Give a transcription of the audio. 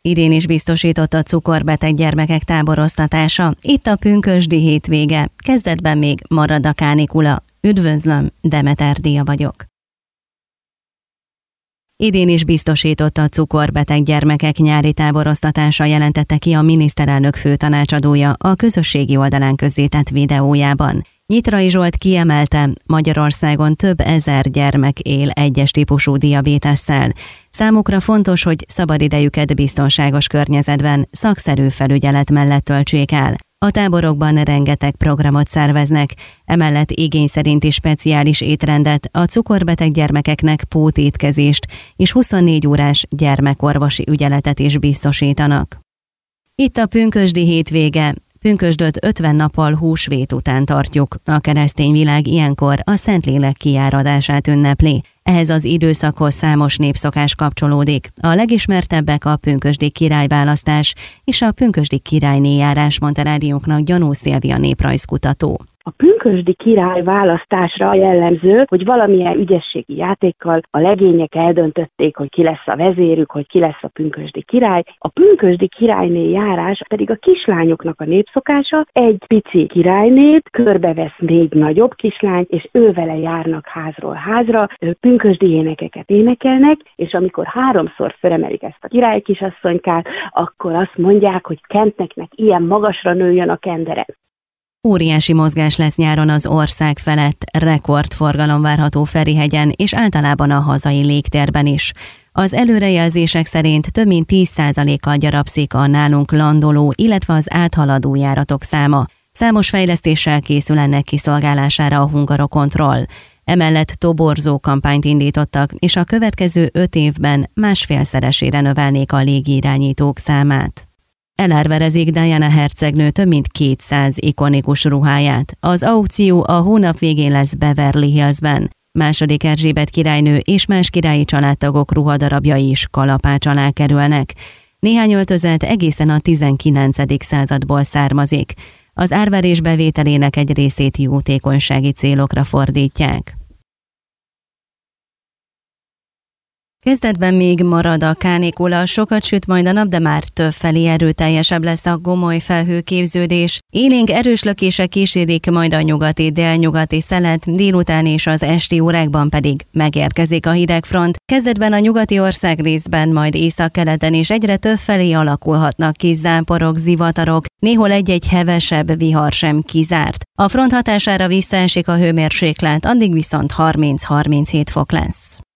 Idén is biztosított a cukorbeteg gyermekek táboroztatása. Itt a pünkösdi hétvége. Kezdetben még marad a kánikula. Üdvözlöm, Demeter Dia vagyok. Idén is biztosított a cukorbeteg gyermekek nyári táboroztatása, jelentette ki a miniszterelnök főtanácsadója a közösségi oldalán közzétett videójában. Nyitrai Zsolt kiemelte, Magyarországon több ezer gyermek él egyes típusú diabétesszel. Számukra fontos, hogy szabadidejüket biztonságos környezetben, szakszerű felügyelet mellett töltsék el. A táborokban rengeteg programot szerveznek, emellett igény szerinti speciális étrendet, a cukorbeteg gyermekeknek pótétkezést és 24 órás gyermekorvosi ügyeletet is biztosítanak. Itt a pünkösdi hétvége. Pünkösdöt 50 nappal húsvét után tartjuk. A keresztény világ ilyenkor a Szentlélek kiáradását ünnepli. Ehhez az időszakhoz számos népszokás kapcsolódik. A legismertebbek a pünkösdi királyválasztás és a pünkösdi királynéjárás, mondta rádiónknak Gyanó Szilvia néprajzkutató. A pünkösdi király választásra jellemző, hogy valamilyen ügyességi játékkal a legények eldöntötték, hogy ki lesz a vezérük, hogy ki lesz a pünkösdi király. A pünkösdi királyné járás pedig a kislányoknak a népszokása. Egy pici királynét körbevesz 4 nagyobb kislány, és ővele járnak házról házra, pünkösdi énekeket énekelnek, és amikor 3-szor fölemelik ezt a királykisasszonykát, akkor azt mondják, hogy Kentnek ilyen magasra nőjön a kendere. Óriási mozgás lesz nyáron az ország felett, rekordforgalom várható Ferihegyen és általában a hazai légtérben is. Az előrejelzések szerint több mint 10%-kal gyarapszik a nálunk landoló, illetve az áthaladó járatok száma. Számos fejlesztéssel készül ennek kiszolgálására a Hungarocontrol. Emellett toborzó kampányt indítottak, és a következő 5 évben 1,5-szeresére növelnék a légirányítók számát. Elárverezik Diana hercegnő több mint 200 ikonikus ruháját. Az aukció a hónap végén lesz Beverly Hillsben. II. Erzsébet királynő és más királyi családtagok ruhadarabjai is kalapács alá kerülnek. Néhány öltözet egészen a 19. századból származik. Az árverés bevételének egy részét jótékonysági célokra fordítják. Kezdetben még marad a kánikula, sokat süt majd a nap, de már többfelé erőteljesebb lesz a gomoly felhőképződés. Élénk erős lökések kísérik majd a nyugati-délnyugati szelet, délután és az esti órákban pedig megérkezik a hidegfront. Kezdetben a nyugati országrészben, majd északkeleten is egyre többfelé alakulhatnak kis záporok, zivatarok, néhol egy-egy hevesebb vihar sem kizárt. A front hatására visszaesik a hőmérséklet, addig viszont 30-37 fok lesz.